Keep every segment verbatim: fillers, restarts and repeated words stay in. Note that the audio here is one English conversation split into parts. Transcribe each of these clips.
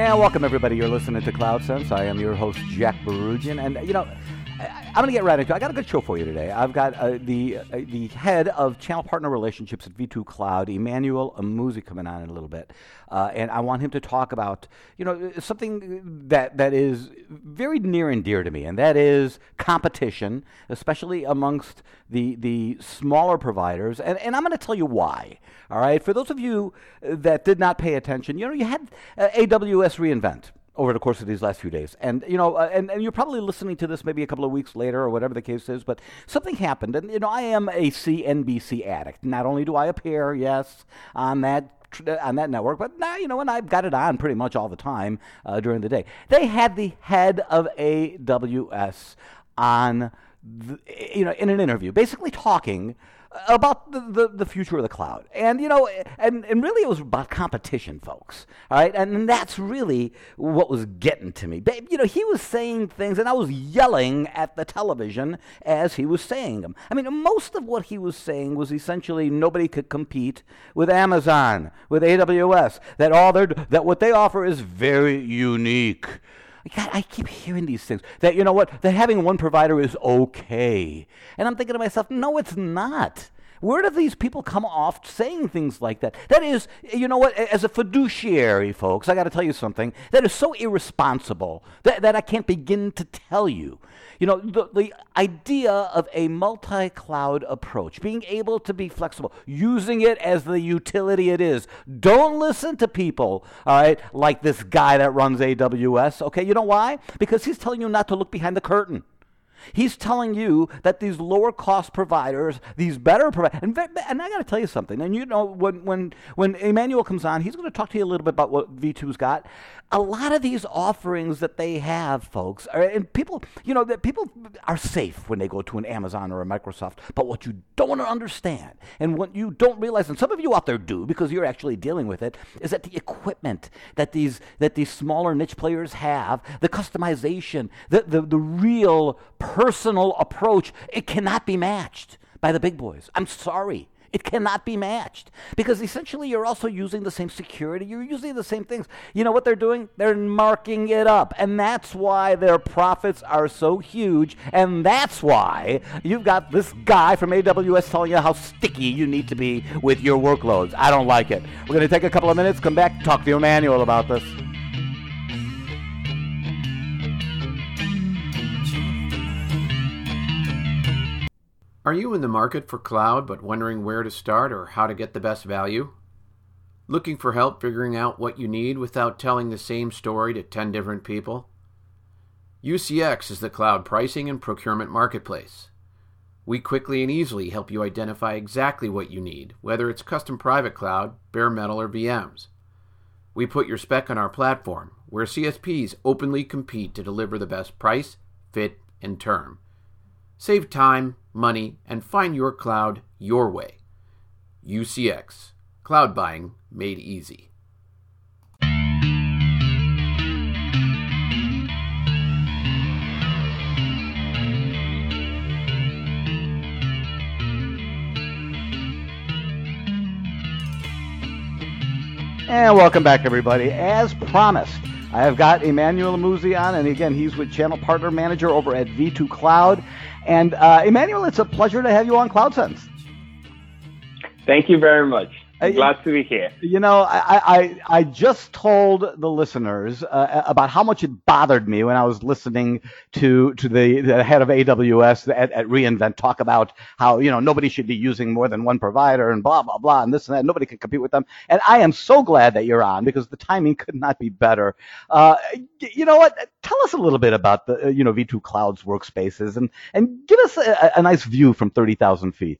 And welcome, everybody. You're listening to CloudSense. I am your host, Jack Barugian. And, you know, I, I'm going to get right into it. I got a good show for you today. I've got uh, the uh, the head of channel partner relationships at V two Cloud, Emmanuel Amuzi, coming on in a little bit. Uh, and I want him to talk about, you know, something that that is very near and dear to me, and that is competition, especially amongst the the smaller providers. And, and I'm going to tell you why. All right? For those of you that did not pay attention, you know, you had uh, A W S reInvent over the course of these last few days. And, you know, uh, and, and you're probably listening to this maybe a couple of weeks later or whatever the case is, but something happened. And, you know, I am a C N B C addict. Not only do I appear, yes, on that on that network, but now, you know, and I've got it on pretty much all the time uh, during the day. They had the head of A W S on, the, you know, in an interview, basically talking about the, the, the future of the cloud. And, you know, and, and really it was about competition, folks. All right? And that's really what was getting to me. You know, he was saying things, and I was yelling at the television as he was saying them. I mean, most of what he was saying was essentially nobody could compete with Amazon, with A W S, that all they're, that what they offer is very unique. God, I keep hearing these things, that, you know what, that having one provider is okay. And I'm thinking to myself, no, it's not. Where do these people come off saying things like that? That is, you know what, as a fiduciary, folks, I got to tell you something, that is so irresponsible that, that I can't begin to tell you. You know, the, the idea of a multi-cloud approach, being able to be flexible, using it as the utility it is. Don't listen to people, all right, like this guy that runs A W S, okay? You know why? Because he's telling you not to look behind the curtain. He's telling you that these lower cost providers, these better providers, and, and I got to tell you something, and you know, when, when, when Emmanuel comes on, he's going to talk to you a little bit about what V two's got. A lot of these offerings that they have, folks, are, and people, you know, that people are safe when they go to an Amazon or a Microsoft, but what you don't understand, and what you don't realize, and some of you out there do because you're actually dealing with it, is that the equipment that these that these smaller niche players have, the customization, the the, the real personal approach, it cannot be matched by the big boys. I'm sorry. It cannot be matched because essentially you're also using the same security. You're using the same things. You know what they're doing? They're marking it up. And that's why their profits are so huge. And that's why you've got this guy from A W S telling you how sticky you need to be with your workloads. I don't like it. We're going to take a couple of minutes, come back, talk to Emmanuel about this. Are you in the market for cloud but wondering where to start or how to get the best value? Looking for help figuring out what you need without telling the same story to ten different people? U C X is the cloud pricing and procurement marketplace. We quickly and easily help you identify exactly what you need, whether it's custom private cloud, bare metal, or V Ms. We put your spec on our platform, where C S Ps openly compete to deliver the best price, fit, and term. Save time, money, and find your cloud your way. U C X. Cloud buying made easy. And welcome back, everybody. As promised, I have got Emmanuel Amuzi on, and again, he's with Channel Partner Manager over at V two Cloud. And uh, Emmanuel, it's a pleasure to have you on CloudSense. Thank you very much. I'm glad to be here. You know, I, I, I just told the listeners uh, about how much it bothered me when I was listening to to the, the head of A W S at, at reInvent talk about how, you know, nobody should be using more than one provider and blah, blah, blah, and this and that. Nobody can compete with them. And I am so glad that you're on because the timing could not be better. Uh, you know what? Tell us a little bit about the, you know, V two Cloud's workspaces and, and give us a, a nice view from thirty thousand feet.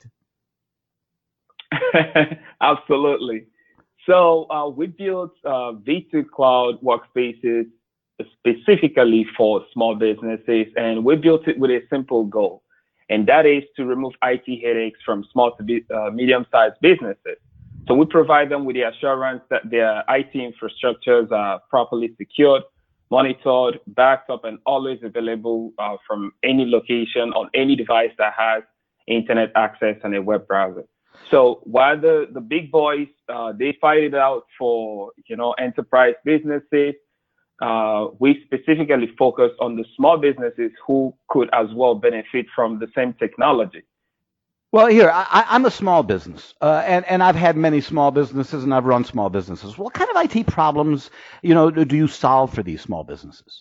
Absolutely. So uh, we built uh, V two Cloud workspaces specifically for small businesses, and we built it with a simple goal, and that is to remove I T headaches from small to be, uh, medium-sized businesses. So we provide them with the assurance that their I T infrastructures are properly secured, monitored, backed up, and always available uh, from any location on any device that has internet access and a web browser. So while the, the big boys, uh, they fight it out for, you know, enterprise businesses, uh, we specifically focus on the small businesses who could as well benefit from the same technology. Well, here, I, I'm a small business, uh, and, and I've had many small businesses, and I've run small businesses. What kind of I T problems, you know, do, do you solve for these small businesses?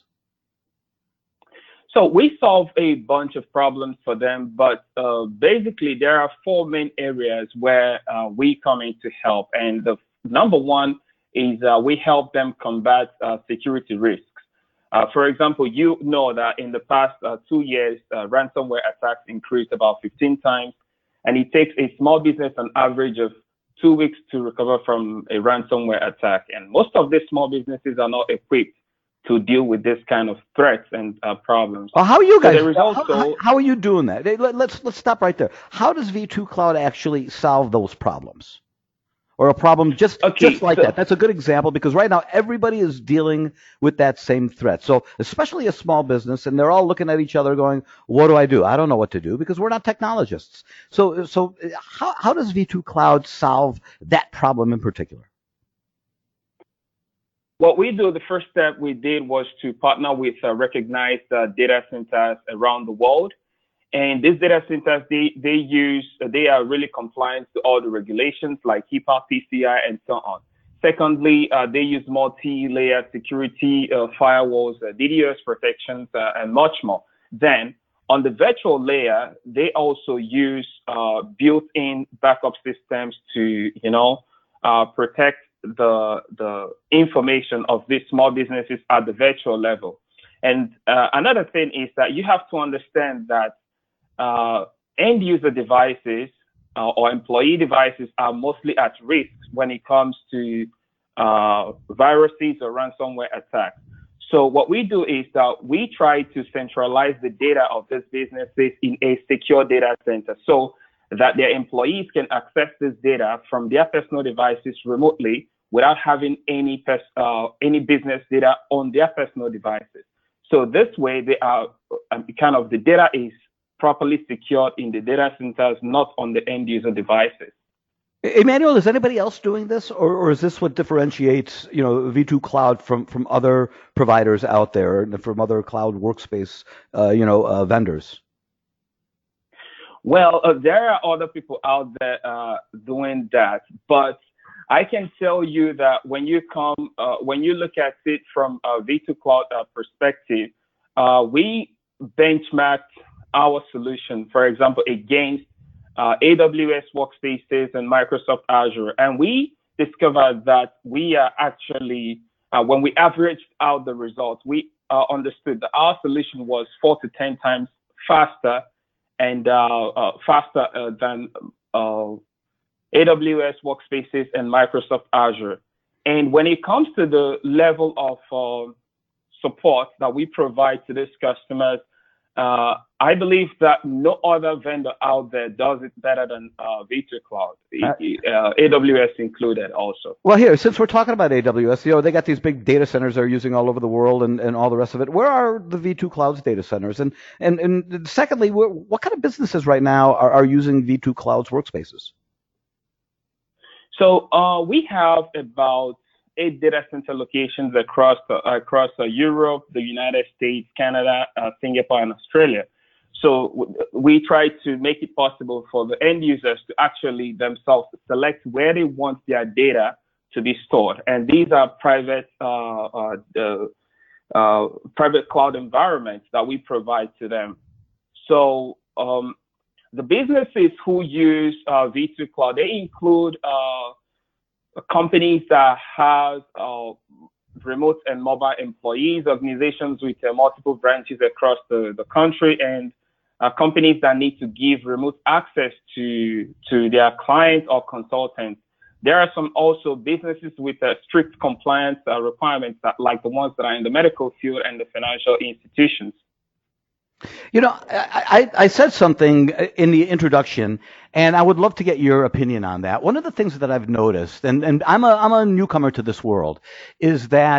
So we solve a bunch of problems for them, but uh, basically there are four main areas where uh, we come in to help. And the number one is uh, we help them combat uh, security risks. Uh, for example, you know that in the past uh, two years, uh, ransomware attacks increased about fifteen times. And it takes a small business an average of two weeks to recover from a ransomware attack. And most of these small businesses are not equipped to deal with this kind of threats and uh, problems. Well, how are you guys? So there is also, how, how are you doing that? Let, let's let's stop right there. How does V two Cloud actually solve those problems, or a problem just okay, just like so, that? That's a good example because right now everybody is dealing with that same threat. So especially a small business, and they're all looking at each other, going, "What do I do? I don't know what to do," because we're not technologists. So so how how does V two Cloud solve that problem in particular? What we do, the first step we did was to partner with uh, recognized uh, data centers around the world. And these data centers, they, they use, uh, they are really compliant to all the regulations like HIPAA, P C I, and so on. Secondly, uh, they use multi-layer security, uh, firewalls, uh, D DoS protections, uh, and much more. Then on the virtual layer, they also use uh, built-in backup systems to, you know, uh, protect the the information of these small businesses at the virtual level. And uh, another thing is that you have to understand that uh, end user devices uh, or employee devices are mostly at risk when it comes to uh, viruses or ransomware attacks. So what we do is that we try to centralize the data of these businesses in a secure data center so that their employees can access this data from their personal devices remotely without having any pers- uh, any business data on their personal devices. So this way, they are um, kind of the data is properly secured in the data centers, not on the end user devices. Emmanuel, is anybody else doing this, or, or is this what differentiates, you know, V two Cloud from, from other providers out there and from other cloud workspace, uh, you know, uh, vendors? Well, uh, there are other people out there uh, doing that, but I can tell you that when you come, uh, when you look at it from a V two Cloud uh, perspective, uh, we benchmarked our solution, for example, against uh, A W S Workspaces and Microsoft Azure. And we discovered that we are actually, uh, when we averaged out the results, we uh, understood that our solution was four to ten times faster and uh, uh, faster uh, than uh, A W S Workspaces and Microsoft Azure. And when it comes to the level of uh, support that we provide to these customers, uh, I believe that no other vendor out there does it better than uh, V two Cloud, uh, A W S included also. Well, here, since we're talking about A W S, you know, they got these big data centers they're using all over the world and, and all the rest of it. Where are the V two Cloud's data centers? And and, and secondly, what kind of businesses right now are, are using V two Cloud's workspaces? So uh, we have about eight data center locations across uh, across uh, Europe, the United States, Canada, uh, Singapore, and Australia. So w- we try to make it possible for the end users to actually themselves select where they want their data to be stored. And these are private uh, uh, uh, uh, private cloud environments that we provide to them. So um, the businesses who use uh, V two Cloud, they include uh, companies that have uh, remote and mobile employees, organizations with uh, multiple branches across the, the country, and uh, companies that need to give remote access to, to their clients or consultants. There are some also businesses with uh, strict compliance uh, requirements, that, like the ones that are in the medical field and the financial institutions. You know, I, I, I said something in the introduction, and I would love to get your opinion on that. One of the things that I've noticed, and, and I'm a I'm a newcomer to this world, is that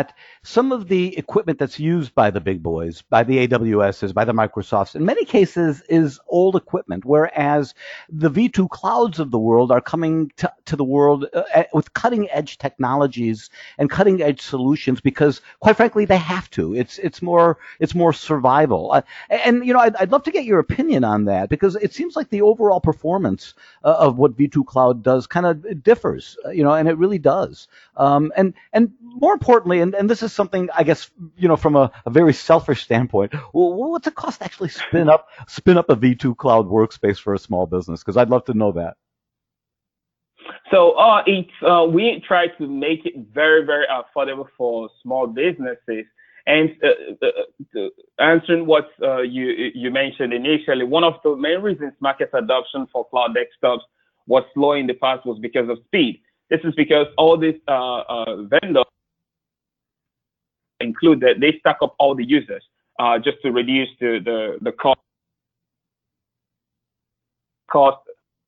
some of the equipment that's used by the big boys, by the A W S's, by the Microsofts, in many cases is old equipment, whereas the V two clouds of the world are coming to, to the world uh, with cutting edge technologies and cutting edge solutions because, quite frankly, they have to. It's it's more it's more survival. Uh, and you know, I'd, I'd love to get your opinion on that because it seems like the overall performance uh, of what V two Cloud does kind of differs, uh, you know, and it really does. Um, and and more importantly, and, and this is something I guess you know from a, a very selfish standpoint, well, what's it cost to actually spin up spin up a V two Cloud workspace for a small business? Because I'd love to know that. So uh, it's uh, we try to make it very very affordable for small businesses. And uh, uh, answering what uh, you you mentioned initially, one of the main reasons market adoption for cloud desktops was slow in the past was because of speed. This is because all these uh, uh, vendors include that they stack up all the users uh, just to reduce the the, the cost. cost.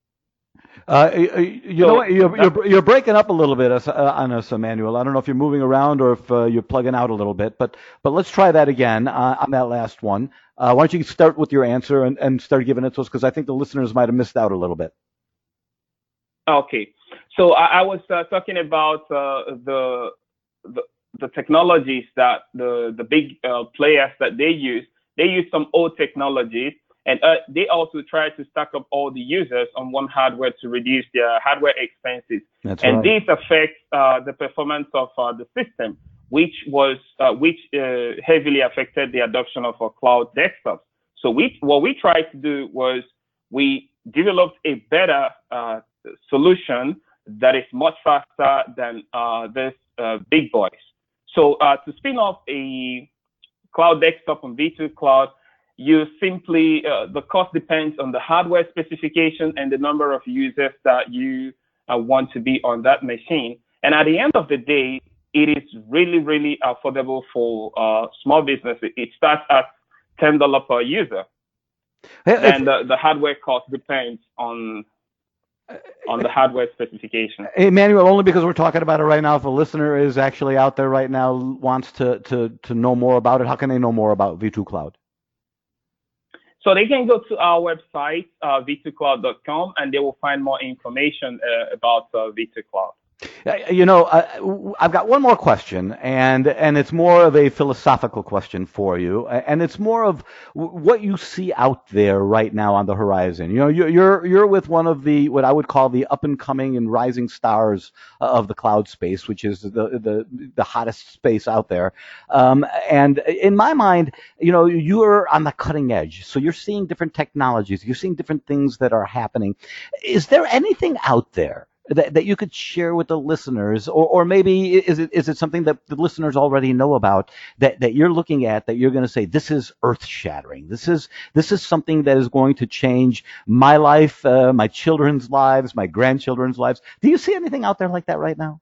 Uh, you so, know what? You're, you're, you're breaking up a little bit uh, on us, Emmanuel. I don't know if you're moving around or if uh, you're plugging out a little bit, but but let's try that again uh, on that last one. Uh, why don't you start with your answer and, and start giving it to us, because I think the listeners might have missed out a little bit. Okay. So I, I was uh, talking about uh, the, the the technologies that the, the big uh, players that they use. They use some old technologies. And uh, they also try to stack up all the users on one hardware to reduce their hardware expenses. That's and right. This affects uh, the performance of uh, the system, which was uh, which uh, heavily affected the adoption of our cloud desktops. So we what we tried to do was we developed a better uh, solution that is much faster than uh, this uh, big boys. So uh, to spin off a cloud desktop on V two Cloud, you simply, uh, the cost depends on the hardware specification and the number of users that you uh, want to be on that machine. And at the end of the day, it is really, really affordable for uh, small businesses. It starts at ten dollars per user. Hey, and the, the hardware cost depends on on the hardware specification. Emmanuel, only because we're talking about it right now, if a listener is actually out there right now, wants to, to, to know more about it, how can they know more about V two Cloud? So they can go to our website, uh, v two cloud dot com, and they will find more information uh, about uh, V two Cloud. You know, uh, I've got one more question, and and it's more of a philosophical question for you, and it's more of what you see out there right now on the horizon. You know, you're you're with one of the what I would call the up and coming and rising stars of the cloud space, which is the the the hottest space out there. Um, and in my mind, you know, you're on the cutting edge, so you're seeing different technologies, you're seeing different things that are happening. Is there anything out there that, that you could share with the listeners, or, or maybe is it is it something that the listeners already know about that, that you're looking at that you're going to say this is earth shattering, this is this is something that is going to change my life, uh, my children's lives, my grandchildren's lives? Do you see anything out there like that right now?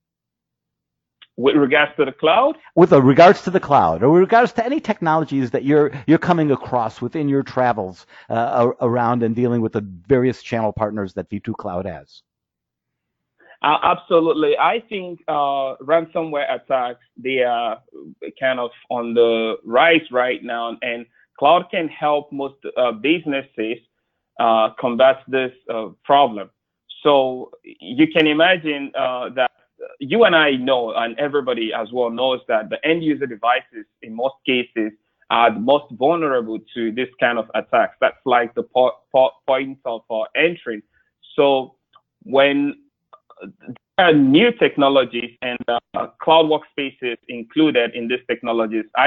With regards to the cloud? With uh, regards to the cloud, or with regards to any technologies that you're you're coming across within your travels uh, around and dealing with the various channel partners that V two Cloud has. Uh, absolutely. I think uh, ransomware attacks, they are kind of on the rise right now, and cloud can help most uh, businesses uh, combat this uh, problem. So you can imagine uh, that you and I know, and everybody as well knows, that the end user devices in most cases are the most vulnerable to this kind of attacks. That's like the po po point of uh, entry. So when there are new technologies and uh, cloud workspaces included in these technologies, I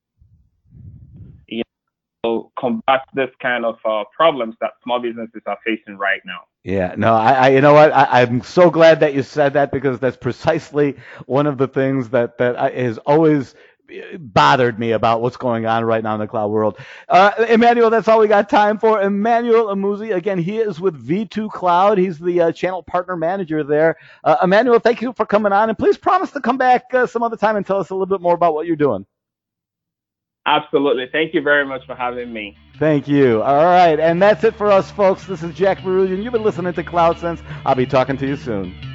you know, combat this kind of uh, problems that small businesses are facing right now. Yeah, no, I, I you know what, I, I'm so glad that you said that, because that's precisely one of the things that that I, has always bothered me about what's going on right now in the cloud world. Uh, Emmanuel, that's all we got time for. Emmanuel Amuzi, again, he is with V two Cloud. He's the uh, channel partner manager there. Uh, Emmanuel, thank you for coming on, and please promise to come back uh, some other time and tell us a little bit more about what you're doing. Absolutely. Thank you very much for having me. Thank you. All right, and that's it for us, folks. This is Jack Barugian. You've been listening to CloudSense. I'll be talking to you soon.